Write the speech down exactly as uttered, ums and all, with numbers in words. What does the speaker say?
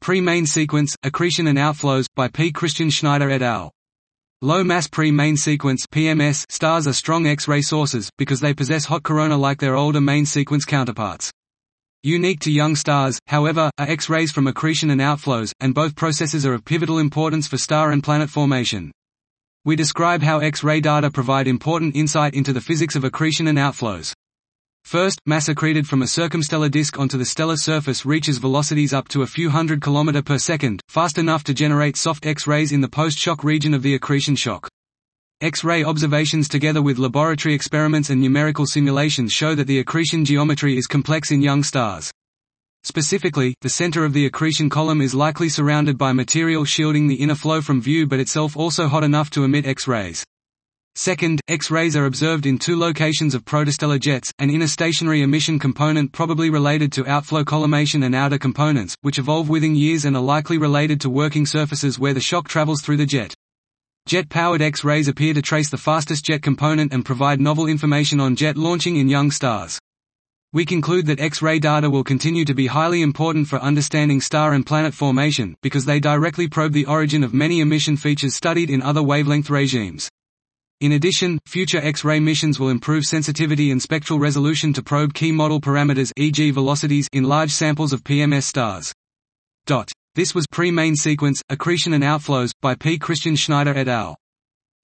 Pre-main sequence, accretion and outflows, by P. Christian Schneider et al. Low-mass pre-main sequence (P M S) stars are strong X-ray sources, because they possess hot corona like their older main sequence counterparts. Unique to young stars, however, are X-rays from accretion and outflows, and both processes are of pivotal importance for star and planet formation. We describe how X-ray data provide important insight into the physics of accretion and outflows. First, mass accreted from a circumstellar disk onto the stellar surface reaches velocities up to a few hundred km per second, fast enough to generate soft X-rays in the post-shock region of the accretion shock. X-ray observations together with laboratory experiments and numerical simulations show that the accretion geometry is complex in young stars. Specifically, the center of the accretion column is likely surrounded by material shielding the inner flow from view but itself also hot enough to emit X-rays. Second, X-rays are observed in two locations of protostellar jets, an inner stationary emission component probably related to outflow collimation and outer components, which evolve within years and are likely related to working surfaces where the shock travels through the jet. Jet-powered X-rays appear to trace the fastest jet component and provide novel information on jet launching in young stars. We conclude that X-ray data will continue to be highly important for understanding star and planet formation, because they directly probe the origin of many emission features studied in other wavelength regimes. In addition, future X-ray missions will improve sensitivity and spectral resolution to probe key model parameters, for example velocities, in large samples of P M S stars. This was Pre-main sequence, accretion and outflows, by P. Christian Schneider et al.